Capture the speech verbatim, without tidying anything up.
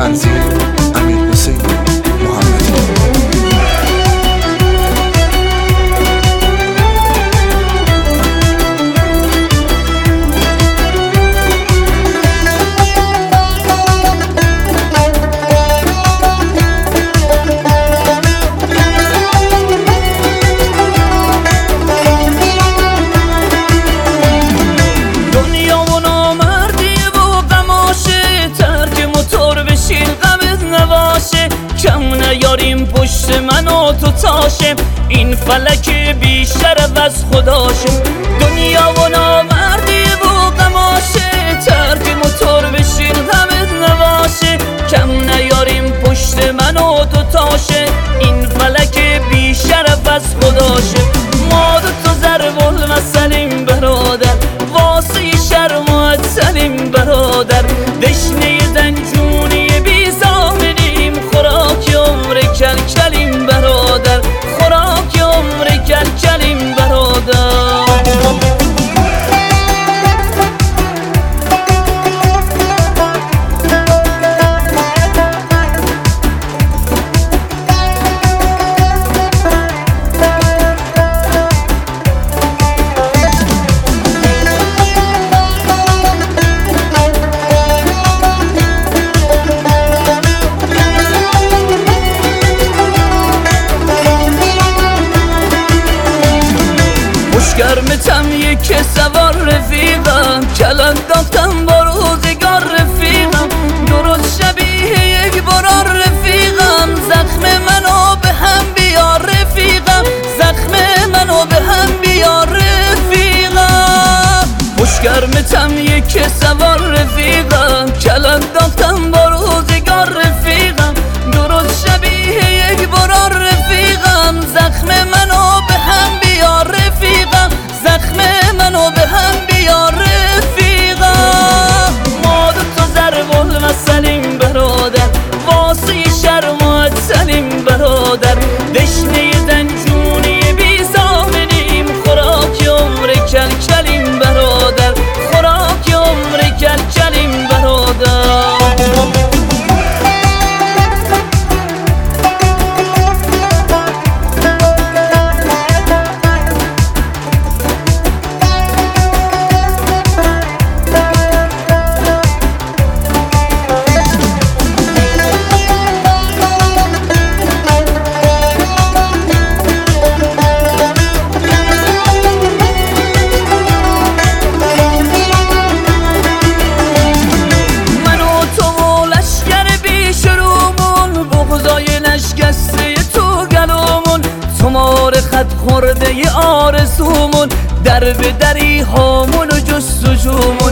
تنظیم امیر حسین محمدی. کم نیاریم پشت من و تو تاشه، این فلک بی شرف از خداشه. دنیا و نامردی و غماشه، ترک موتور بشین غمت نباشه. کم نیاریم پشت من و تو تاشه، این فلک بی شرف از خداشه. ما دو تو ضرب المثلیم برادر، واسه شرم و عدسلیم برادر. دشنه دنجونی بی زامنیم، خوراک عمر کلکلیم برادر، خوراک عمر کلکلیم برادر. گرمتم یک سوار رفیقم، کلان داختم با روزگار رفیقم. درست شبیه یک برار رفیقم، زخم منو به هم بیار رفیقم، زخم منو به هم بیار رفیقم. خوش گرمتم یک سوار رفیقم، کلان داختم با روزگار رفیقم. درست شبیه یک برار رفیقم، زخم منو به هم بیار رفیقم، زخم منو به هم بیار رفیقم. ما دو تو ضرب المثلیم برادر، واسه شرم و عدسلیم برادر. دشنه دنجونی بی زامنیم، خوراک عمر کلکلیم برادر، خوراک عمر کلکلیم برادر. خط خورده ی آرزومون، در به دری هامون و جستجومون.